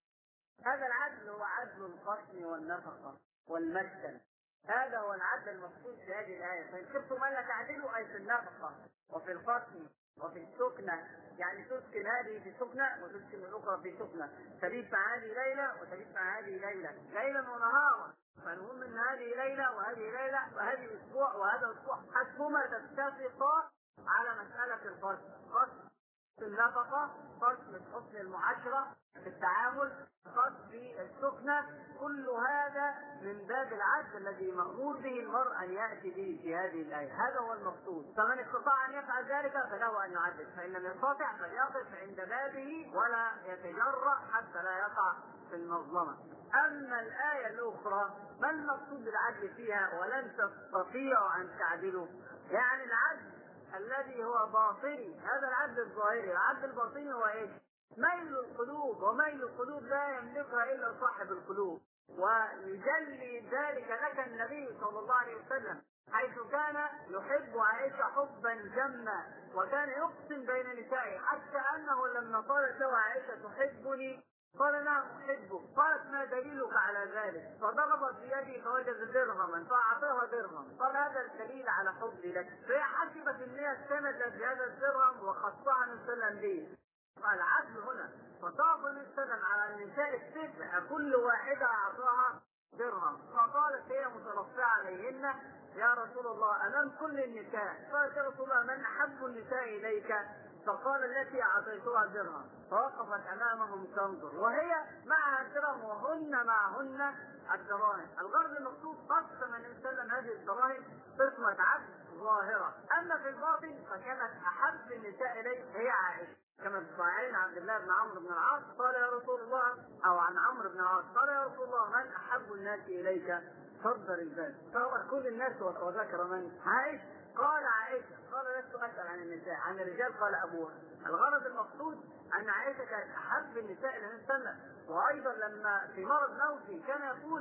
هذا العدل هو عدل القسم والنفقة والمسكن، هذا هو العدل المقصود في هذه الآية. فإن خفتم ألا تعدلوا أي في النفقة وفي القسم وفي السكنة، يعني تسكن هذه في سكنة وتسكن الأخرى في سكنة، تبيت مع هذه ليلة وتبيت مع هذه ليلة، ليلا ونهارا. فالمهم أن هذه ليلة وهذه ليلة وهذه أسبوع وهذا أسبوع حسبما تتفقا على مسألة القسم، قسم في النفقة، قسم في حسن المعاشرة في التعامل، قسم في السكنة، كل هذا من باب العدل الذي مأمور به المرء أن يأتي به في هذه الآية. هذا هو المقصود. فمن استطاع أن يفعل ذلك فله أن يعدل، فإن لم يستطع فليقف عند بابه ولا يتجرأ حتى لا يقع في المظلمة. أما الآية الأخرى ما المقصود بالعدل فيها ولن تستطيعوا أن تعدلوا؟ يعني العدل الذي هو باطني، هذا العدل الظاهري. العدل الباطني هو ايش؟ ميل القلوب، وميل القلوب لا يملكها الا صاحب القلوب. ويجلي ذلك لك النبي صلى الله عليه وسلم حيث كان يحب عائشة حبا جما، وكان يقسم بين نسائه حتى انه لما قالت له عائشة تحبني قال نعم أحبك. قالت ما دليلك على ذلك؟ فضربت بيده فوجد درهما فأعطاها درهم، قال هذا الدليل على حبي لك. فهي حسبت ان هي استندت بهذا الدرهم وخصها من سلم به. قال عدل هنا فطاف السلم على النساء التسع كل واحدة أعطاها درهم، فقالت هي مترفعة عليهن يا رسول الله أمام كل النساء. قالت يا رسول الله من أحب النساء إليك؟ فقال التي أعطيتها درهم. فوقفت أمامهم تنظر وهي معها الدرهم وهن معهن الدراهم. الغرض المقصود قسم النبي صلى الله عليه وسلم هذه الدراهم قسمة عدل ظاهرة. أما في الباطن فكانت أحب النساء إليه هي عائشة، كما في صحيحين عبد الله بن عمرو بن العاص قال يا رسول الله، أو عن عمرو بن العاص قال يا رسول الله من أحب الناس إليك؟ صدر الباب فهو كل الناس وذكر من؟ عائشة. قال عائشة. قال لست أسأل عن النساء، عن الرجال قال أبوها. الغرض المقصود أن عائشة كانت أحب النساء إلى النبي صلى الله عليه وسلم. وأيضا لما في مرض موته كان يقول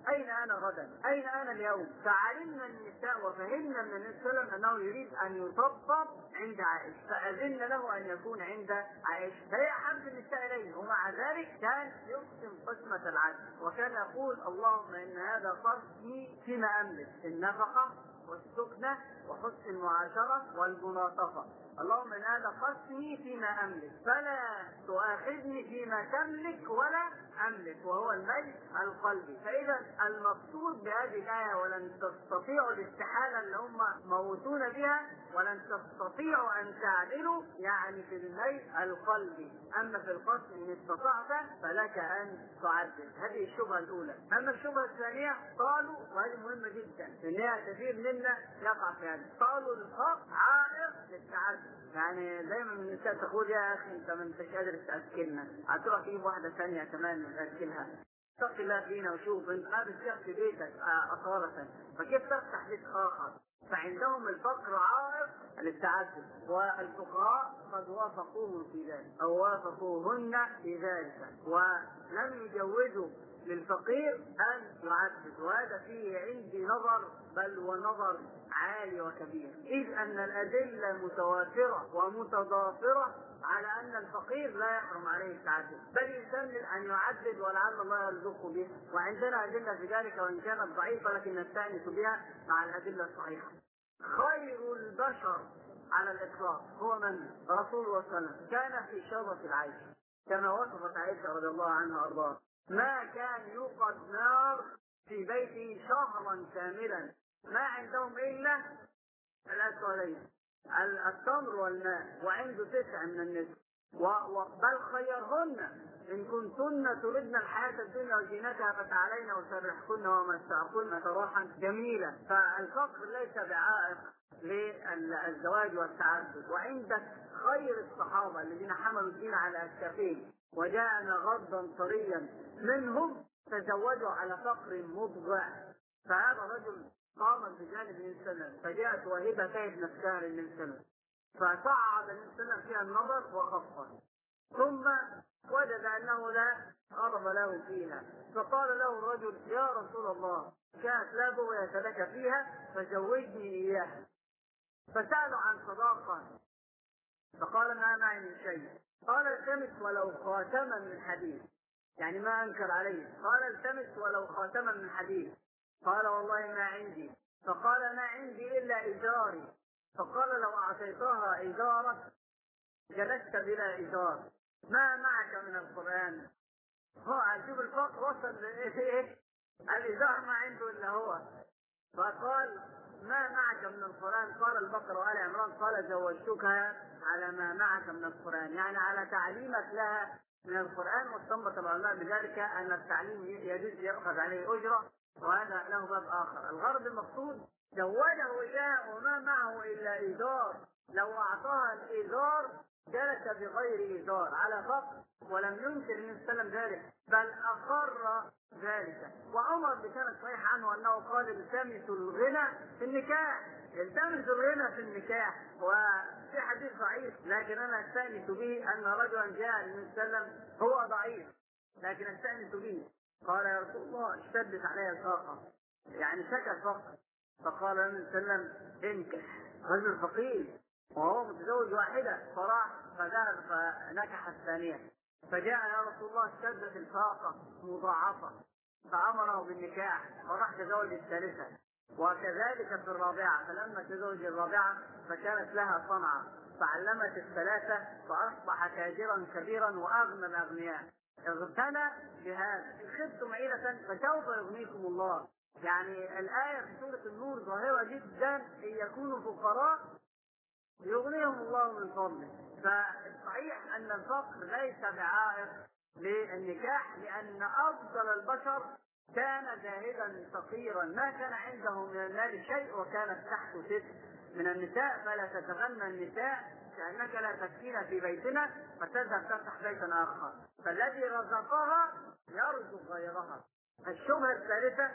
أين أنا غدا؟ أين أنا اليوم؟ فعلمنا النساء وفهمنا من النبي صلى الله عليه وسلم أنه يريد أن يطبطب عند عائشة، فأذن له أن يكون عند عائشة، فهي أحب النساء إليه، ومع ذلك كان يقسم قسمة العدل، وكان يقول اللهم إن هذا قسمي فيما أملك، النفقة والسكنة وحسن المعاشرة والملاطفة، اللهم إن هذا قسمي فيما أملك فلا تؤاخذني فيما تملك ولا أملك، وهو الميل القلبي. فإذا المقصود بهذه الآية ولن تستطيعوا الاستحالة اللي هم موتون بها، ولن تستطيعوا أن تعدلوا، يعني في الميل القلبي. أما في القسم إن استطعت فلك أن تعدل. هذه الشبهة الأولى. أما الشبهة الثانية قالوا، وهذه مهمة جدا لأنها كثير منا يقع في هذا، قالوا الحق عائق للتعدل. يعني دايما من النساء تقول يا أخي أنت ما أنتش قادر تأكلنا، هتروح تجيب واحدة ثانية كمان تأكلها. اتق الله فينا وشوف انت قاعد في بيتك أصالة، فكيف تفتح بيت آخر؟ فعندهم الفقر عائق للتعدد، والفقهاء قد وافقوهم في ذلك أو وافقوهن في ذلك، ولم يجوزوا للفقير أن يعدد، وهذا فيه عندي نظر، بل ونظر عالي وكبير، إذ أن الأدلة متوافرة ومتضافرة على أن الفقير لا يحرم عليه التعدد، بل يسمى أن يعدد ولعل الله يرزقه به، وعندنا أدلة في ذلك وإن كانت ضعيفة لكن نستأنس بها مع الأدلة الصحيحة. خير البشر على الإطلاق هو من؟ رسول الله صلى الله عليه وسلم، كان في شرف العيش كما وصفت عائشة رضي الله عنها وأرضاها، ما كان يوقد نار في بيته شهرا كاملا، ما عندهم إلا الأسودين التمر والماء، وعنده تسع من النساء، بل خيرهن إن كنتن تردن الحياة الدنيا وزينتها فتعالين وسرحكن ومتعكن سراحا جميلا. فالفقر ليس بعائق للزواج والتعدد. وعندك خير الصحابة الذين حملوا الدين على أكتافهم وجاءنا غضا طريا منهم تزوجوا على فقر مضجع، فهذا رجل قام بجانب النبي صلى الله عليه وسلم، فجاءت واهبة كيد نفسها للنبي صلى الله عليه وسلم، فصعد النبي صلى الله عليه وسلم فيها النظر وخفض، ثم وجد أنه لا غرض له فيها، فقال له الرجل يا رسول الله كانت لا بغية لك فيها فزوجني إياها، فسألوا عن صداقة، فقال ما معي من شيء، قال التمس ولو خاتما من حديد، يعني ما أنكر عليه، قال التمس ولو خاتما من حديد، قال والله ما عندي، فقال ما عندي إلا إزاري، فقال لو أعطيتها إزارك جلست بلا إزار، ما معك من القرآن؟ هو شوف الفقر وصل لإيه؟ الإزار ما عنده إلا هو، فقال ما معك من القرآن؟ قال البقرة وآل عمران، قال زوجتكها على ما معك من القرآن، يعني على تعليمك لها من القرآن. واستنبط العلماء بذلك أن التعليم يجوز يأخذ عليه أجرة، وهذا له باب آخر. الغرض المقصود زوجه إياه وما معه إلا إزار، لو أعطاها الإزار جلس بغير إزار على فقر، ولم ينكر النبي صلى الله عليه وسلم ذلك بل أقر ذلك. وعمر بكان صحيح عنه أنه قال التمسوا الغنى في النكاح، التمسوا الغنى في النكاح، وفي حديث ضعيف لكن أنا أستأنس به أن رجلا جاء للنبي صلى الله عليه وسلم هو ضعيف لكن أستأنس به، قال يا رسول الله اشتدت علي الفاقة، يعني شكى الفقر، فقال النبي صلى الله عليه وسلم انكح، رجل فقير وهو متزوج واحدة، فراح فذهب فنكح الثانية، فجاء يا رسول الله اشتدت الفاقة مضاعفة، فأمره بالنكاح، فراح تزوج الثالثة، وكذلك في الرابعة، فلما تزوج الرابعة فكانت لها صنعة فعلمت الثلاثة فأصبح تاجرا كبيرا وأغنى الأغنياء. اغتنى بهذا، إن خفتم عيلة فسوف يغنيكم الله. يعني الآية في سورة النور ظاهرة جدا، إن يكونوا فقراء يغنيهم الله من فضله. فالصحيح أن الفقر ليس بعائق للنكاح، لأن أفضل البشر كان زاهدا فقيرا ما كان عنده من المال شيء، وكانت تحت ست من النساء، فلا تتغنى النساء كأنك لا تكفينا في بيتنا فتذهب تفتح بيتا آخر، فالذي رزقها يرزق غيرها. الشبهة الثالثة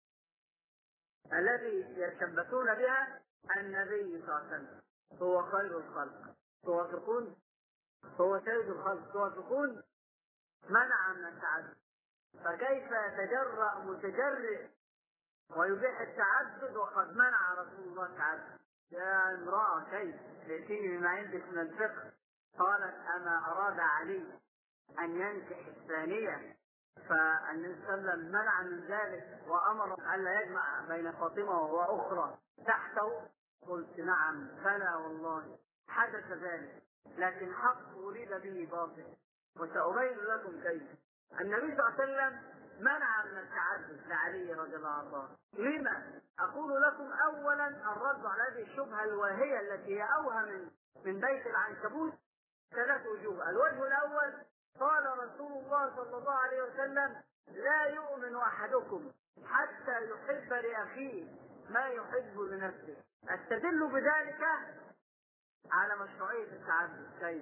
الذي يتشبثون بها النبي صلى الله عليه وسلم هو خير الخلق، توافقون؟ هو سيد الخلق، توافقون؟ منع من التعدد، فكيف يتجرأ متجرئ ويبيح التعدد وقد منع رسول الله التعدد؟ يا امرأة كيف ائتيني بما عندك من الفقه. قالت أما أراد علي أن ينكح الثانية فالنبي صلى الله عليه وسلم منع من ذلك وأمر ألا يجمع بين فاطمة وأخرى تحته؟ قلت نعم بلى والله حدث ذلك، لكن حق أريد به باطل، وسأبين لكم كيف. النبي صلى الله عليه وسلم منع من التعدد لعلي رضي الله عنه. لما؟ أقول لكم أولا الرد على هذه الشبهة الواهية التي هي أوهم من بيت العنكبوت ثلاث وجوه. الوجه الأول قال رسول الله صلى الله عليه وسلم لا يؤمن أحدكم حتى يحب لأخيه ما يحب لنفسه. استدل بذلك على مشروعية التعدد. كيف؟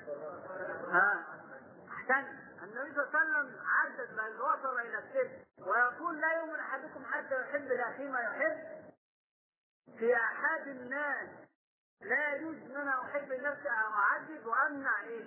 ها احسن. النبي صلى الله عليه وسلم عدد بل وصل الى السر ويقول لا يؤمن احدكم حتى يحب لاخيه ما يحب. في احد الناس لا يجوز ان انا احب لنفسي او اعدد وامنع ايش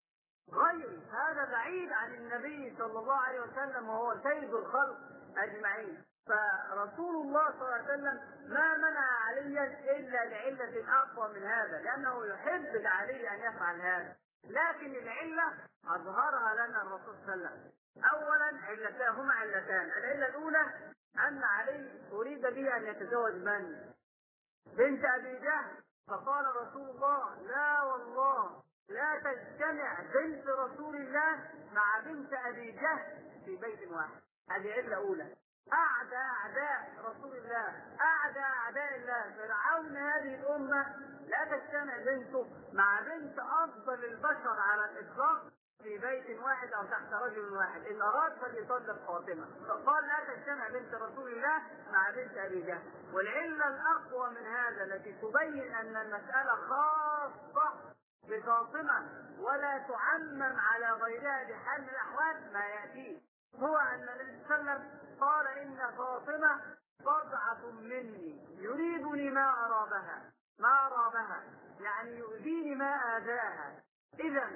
غيري. هذا بعيد عن النبي صلى الله عليه وسلم وهو سيد الخلق اجمعين. فرسول الله صلى الله عليه وسلم ما منع عليا الا لعله اقوى من هذا، لانه يحب لعلي ان يفعل هذا، لكن العله اظهرها لنا الرسول صلى الله عليه وسلم. اولا علتان هما علتان. العله الاولى ان علي اريد به ان يتزوج من؟ بنت ابي جهل. فقال رسول الله لا والله لا تجتمع بنت رسول الله مع بنت ابي جهل في بيت واحد. هذه علة اولى. اعدى اعداء رسول الله، اعدى اعداء الله فرعون هذه الامه لا تجتمع بنته مع بنت افضل البشر على الاطلاق في بيت واحد او تحت رجل واحد. ان اراد فليطلق فاطمه. فقال لا تجتمع بنت رسول الله مع بنت ابي جهل. والعله الاقوى من هذا التي تبين ان المساله خاصه بفاطمه ولا تعمم على غيرها بحال من الاحوال ما ياتيه، هو ان النبي صلى الله عليه وسلم قال ان فاطمه بضعه مني يريدني ما ارابها ما ارابها يعني يؤذيني ما اذاها. اذا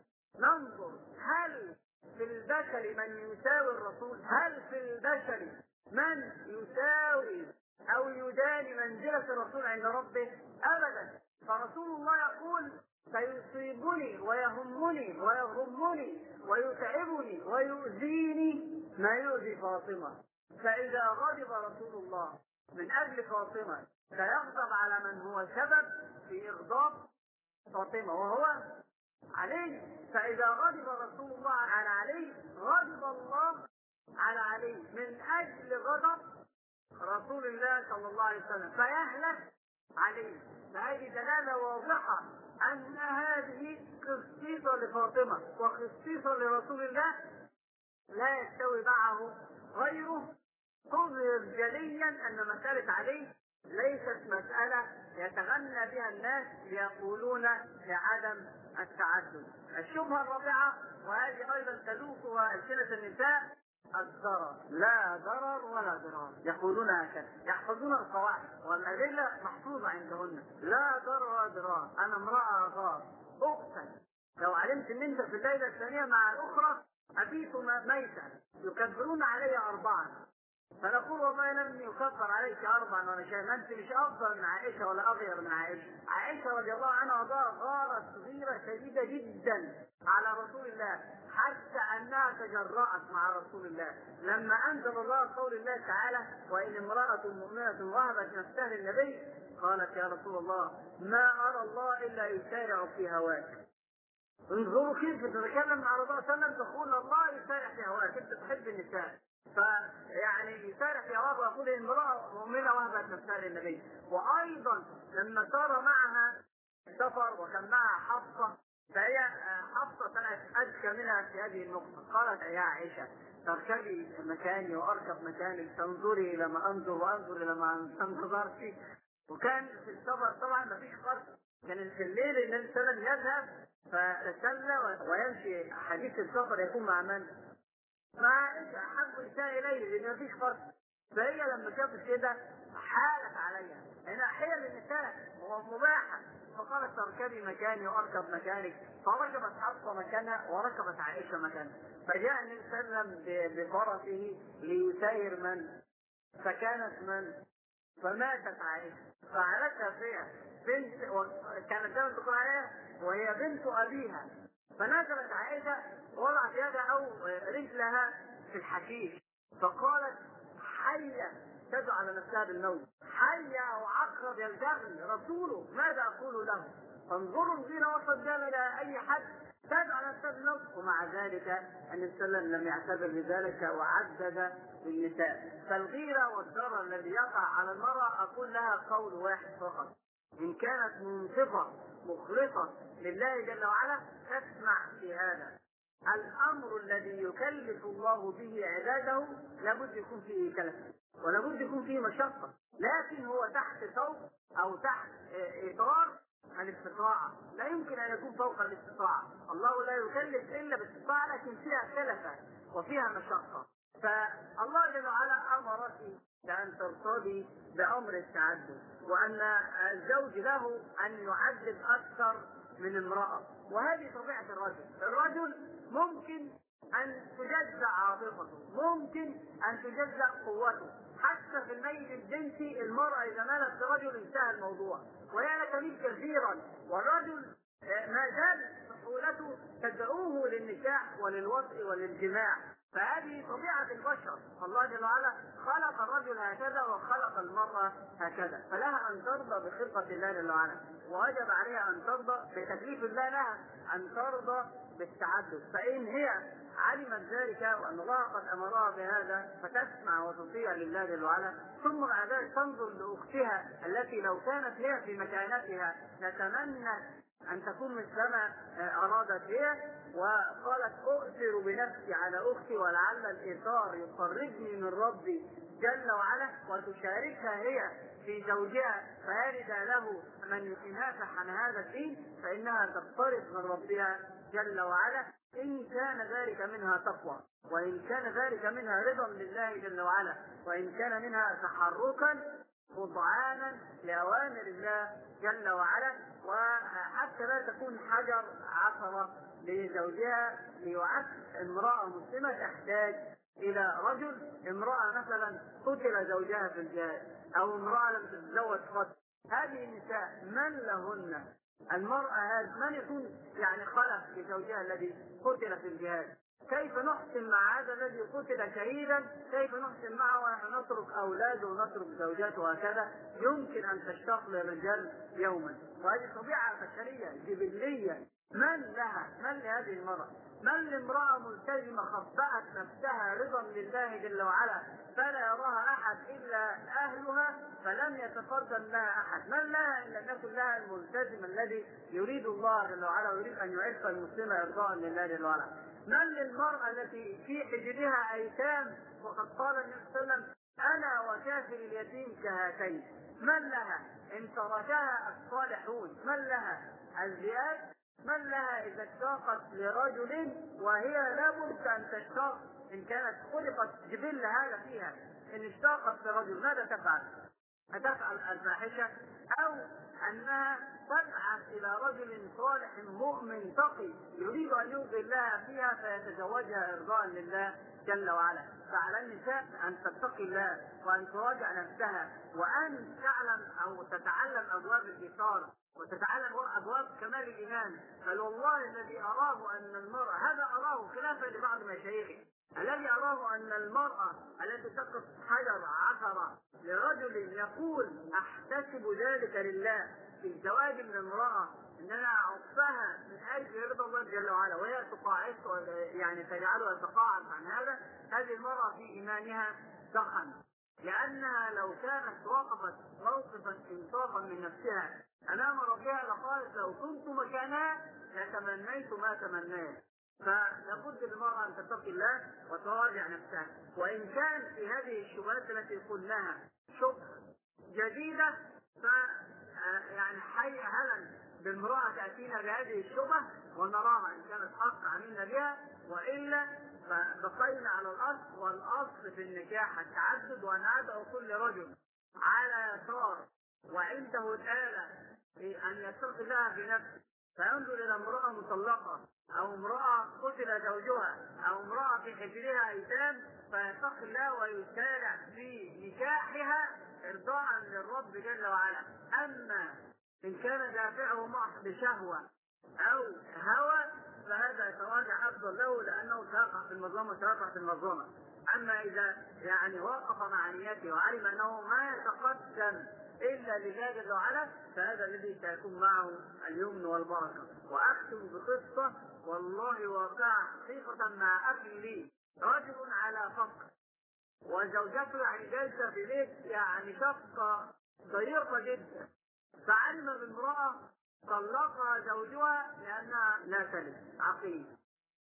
ننظر هل في البشر من يساوي الرسول؟ هل في البشر من يساوي او يداني منزلة الرسول عند ربه؟ ابدا. فرسول الله يقول سيصيبني ويهمني ويغمني ويتعبني ويؤذيني ما يؤذي فاطمة. فاذا غضب رسول الله من اجل فاطمة سيغضب على من هو سبب في اغضاب فاطمة وهو علي. فإذا غضب رسول الله على علي غضب الله على علي من أجل غضب رسول الله صلى الله عليه وسلم فيهلك علي. فهذه دلالة واضحة أن هذه خصيصة لفاطمة وخصيصة لرسول الله لا يستوي معه غيره. تظهر جليا أن مسألة علي ليست مسألة يتغنى بها الناس ليقولون لعدم التعدد. الشبهة الرابعة وهذه أيضا تذوقها ألسنة النساء الضرر. لا ضرر ولا ضرار، يقولون هكذا، يحفظون القواعد والأدلة محفوظة عندهن. لا ضرر ولا ضرار. أنا امرأة غار أقتل لو علمت أن أنت في الليلة الثانية مع الأخرى أبيت ميتا يكبرون علي أربعا، فنقول والله لم يكفر عليك أربعا ولا شيء، ما أنت مش أفضل من عائشة ولا أغير من عائشة. عائشة رضي الله عنها غارت صغيرة شديدة جدا على رسول الله حتى أنها تجرأت مع رسول الله لما أنزل الله قول الله تعالى وإن امرأة مؤمنة وهبت نفسها للنبي قالت يا رسول الله ما أرى الله إلا يسارع في هواك. انظروا كيف تتكلم مع رسول الله صلى الله عليه وسلم تقول الله يسارع في هواك، أنت تحب النساء فيعني يسارع في هواك ويقول امرأة مؤمنة وهبت نفسها للنبي. وأيضا لما صار معها سفر وكان معها حفصة فهي حفصة كانت أذكى منها في هذه النقطة. قالت يا عائشة تركبي مكاني وأركب مكانك، تنظري إلى ما أنظر وأنظر إلى ما انتظرت. وكان في السفر طبعا ما فيش فرق، كان في الليل النبي صلى الله عليه وسلم يذهب فتسلى ويمشي. حديث السفر يكون مع من؟ مع أحب النساء إليه لأن ما فيش فرق. فهي لما شافت كده حالت عليها هنا حيل النساء ومباحة فقالت تركبي مكاني واركب مكانك، فركبت حفصه مكانها وركبت عائشه مكانها. فجاء النبي صلى الله عليه وسلم بفرسه ليسير من؟ فكانت من؟ فماتت عائشه، فعلتها فيها بنت، كانت دائما تقول عليها وهي بنت ابيها. فنزلت عائشه وضعت يدها او رجلها في الحشيش، فقالت حية، تدعو على نفسها بالموت، حية وعقرب يلدغني رسوله ماذا اقول له؟ فانظروا الغيرة وصلت بها الى اي حد، تدعو على نفسها بالموت. ومع ذلك النبي صلى الله عليه وسلم لم يعتبر بذلك وعدد النساء. فالغيرة والضرر الذي يقع على المرأة اقول لها قول واحد فقط: ان كانت منصفة مخلصة لله جل وعلا تسمع في هذا. الامر الذي يكلف الله به عباده لابد يكون فيه كلف ولابد يكون فيه مشقة، لكن هو تحت فوق او تحت اطار الاستطاعة، لا يمكن ان يكون فوق الاستطاعة. الله لا يكلف الا باستطاعة، لكن فيها كلفة وفيها مشقة. فالله جل وعلا امرك بان ترتضي بامر التعدد، وان الزوج له ان يعدد اكثر من امرأة، وهذه طبيعة الرجل. الرجل ممكن ان تجزأ عاطفته، ممكن ان تجزأ قوته، حتى في الميل الجنسي المرأة اذا مالت لرجل انتهى الموضوع، وهي لا تميل كثيرا، والرجل ما زال طفولته تدعوه للنكاح وللوطء وللجماع. فهذه طبيعة البشر، الله جل وعلا خلق الرجل هكذا وخلق المرأة هكذا، فلها أن ترضى بخلقة الله جل وعلا، ووجب عليها أن ترضى بتكليف الله لها أن ترضى بالتعدد. فإن هي علمت ذلك وأن الله قد أمرها بهذا فتسمع وتطيع لله جل وعلا، ثم بعد ذلك تنظر لأختها التي لو كانت هي في مكانتها نتمنى أن تكون مثلما أرادت هي، وقالت أؤثر بنفسي على أختي ولعل الإيثار يقربني من ربي جل وعلا، وتشاركها هي في زوجها فيرد له من ينافح عن هذا الدين، فإنها تقترب من ربها جل وعلا إن كان ذلك منها تقوى، وإن كان ذلك منها رضا لله جل وعلا، وإن كان منها تحركا خضعانا لأوامر الله جل وعلا، وحتى لا تكون حجر عثرة لزوجها. ليعد امرأة مسلمة تحتاج إلى رجل، امرأة مثلا قتل زوجها في الجهاد، أو امرأة لم تتزوج قط، هذه النساء من لهن؟ المرأة هذه من يكون يعني خلف لزوجها الذي قتل في الجهاد؟ كيف نحسن مع هذا الذي قتل شهيدا؟ كيف نحسن معه ونحن نترك اولاده ونترك زوجاته وهكذا؟ يمكن ان تشتاق للرجال يوما، وهذه طبيعه بشريه جبليه. من لها؟ من لهذه المراه؟ من لامراه ملتزمه خبأت نفسها رضا لله جل وعلا فلا يراها احد الا اهلها فلم يتقدم لها احد؟ من لها الا ان يكن لها الملتزم الذي يريد الله جل وعلا ويريد ان يعف المسلم ارضاء لله جل وعلا؟ من للمرأة التي في حجرها أيتام وقد قال النبي صلى الله عليه وسلم أنا وكافر اليتيم كهاتين؟ من لها إن تركها الصالحون؟ من لها الذئاب؟ من لها إذا اشتاقت لرجل وهي لابد أن تشتاق إن كانت خلقت جبل هذا فيها؟ إن اشتاقت لرجل ماذا تفعل؟ هتفعل الفاحشة أو أنها تبعث إلى رجل صالح مؤمن تقي يريد أن يرضي الله فيها فيتزوجها إرضاء لله جل وعلا. فعلى النساء أن تتقي الله وأن تراجع نفسها وأن تعلم أو تتعلم أبواب الإيثار وتتعلم أبواب كمال الإيمان. بل والله الذي أراه أن المرأة، هذا أراه خلافا لبعض مشايخه، الذي أراه أن المرأة التي تقف حجر عثرة لرجل يقول أحتسب ذلك لله في الزواج من امرأة إن أنا أعفها من أجل رضا الله جل وعلا، وهي تقاعد يعني تجعلها تقاعد عن هذا، هذه المرأة في إيمانها سخن، لأنها لو كانت وقفت موقفا انصافا من نفسها أمام ربها لقالت لو كنت مكانها لتمنيت ما تمنيت. فلابد للمرأة أن تتقي الله وتراجع نفسها. وإن كان في هذه الشبهات التي قلناها شبهة جديدة ف يعني حي هلا بالمرأة تأتينا بهذه الشبهة ونراها إن كانت حق عملنا بها، وإلا فبقينا على الأصل، والأصل في النكاح التعدد، وأن أدعو كل رجل على يسار وعنده الآلة في أن يتقي الله في نفسه، فينظر إلى امرأة مطلقة أو امرأة قتل زوجها أو امرأة في حجرها أيتام، فيتقي الله ويسارع في نكاحها إرضاء للرب جل وعلا. أما إن كان دافعه محض شهوة أو هوى فهذا يتراجع أفضل له، لأنه سيقع في المظلمة سيقع في المظلمة. أما إذا يعني وقف مع نيته وعلم أنه ما يتقدم إلا لله جل وعلا فهذا الذي سيكون معه اليمن والبركة. وأختم بقصة والله واقعة حقيقة مع أخي لي، رجل على فقر وزوجته يعني جالسة في بيت يعني شقة ضيقة جدا، فعلم بامرأة طلقها زوجها لأنها لا تلد عقيم.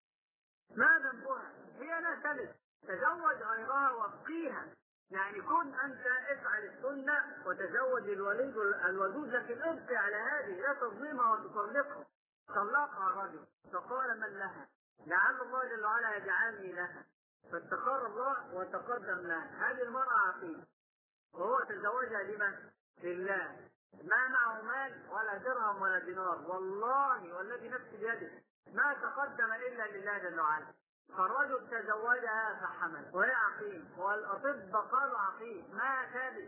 ما ذنبها؟ هي لا تلد، تزوج غيرها وابقيها، يعني كن أنت افعل السنة وتزوج الوليد الودود، لكن ابقي على هذه، لا تظلمها وتطلقها. طلقها الرجل فقال من لها؟ لعل الله جل وعلا يجعلني لها، فاستقر الله وتقدم لها. هذه المرأة عقيم وهو تزوجها لمن؟ لله، ما معه مال ولا درهم ولا دينار، والله والذي نفسي بيده ما تقدم إلا لله جل وعلا. فالرجل تزوجها فحمل وهي عقيم، والأطباء قالوا عقيم ما تلد،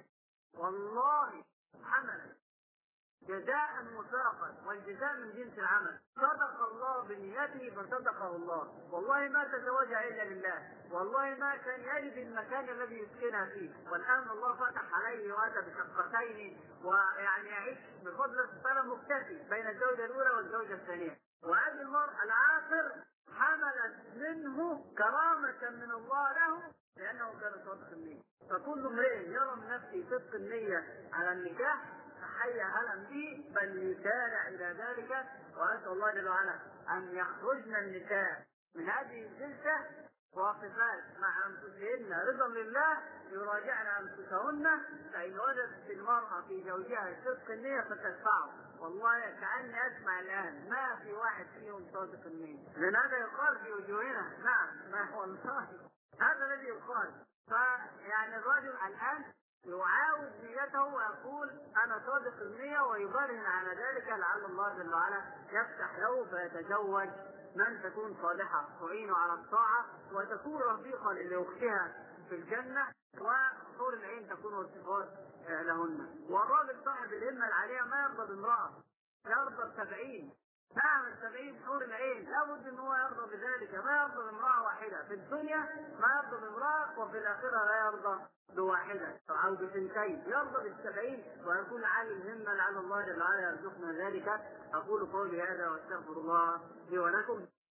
والله حملت جزاء وفاقا، والجزاء من جنس العمل. صدق الله بنيته فصدقه الله، والله ما تزوجها إلا لله، والله ما كان يجد المكان الذي يسكنها فيه، والآن الله فتح عليه وأتى بشقتين، ويعني يعيش بفضل الصلاة مكتفي بين الزوجة الأولى والزوجة الثانية. وهذه المرأة العاقر حملت منه كرامة من الله له لأنه كان صادق النية. فكل امرئ يرى من نفسه صدق النية على النكاح فحي هلا به، بل يسارع إلى ذلك. وأسأل الله جل وعلا أن يخرجن النساء من هذه الجلسة واقفات مع أنفسهن رضا لله، يراجعن أنفسهن، فإن وجدت المرأة في زوجها صدق النية فتدفعه. والله كأني أسمع الآن ما في واحد فيهم صادق النية، لأن هذا يقال في وجوهنا. نعم ما هو الله، هذا الذي يقال. فيعني الرجل الآن يعاود نيته ويقول أنا صادق النية ويبرهن على ذلك، لعل الله جل وعلا يفتح له فيتزوج من تكون صالحة تعين على الطاعة وتكون رفيقا لأختها في الجنة، وحور العين تكون وصفات لهن. والراجل صاحب الهمة العالية ما يرضى بامرأة، يرضى بسبعين. نعم السبعين حور العين لابد ان هو يرضى بذلك، ما يرضى بامرأة واحدة في الدنيا، ما يرضى بامرأة وفي الآخرة لا يرضى بواحدة أو بثنتين، يرضى بالسبعين ويكون عالي الهمة. لعل الله جل وعلا يرزقنا ذلك. أقول قولي هذا واستغفر الله لي ولكم.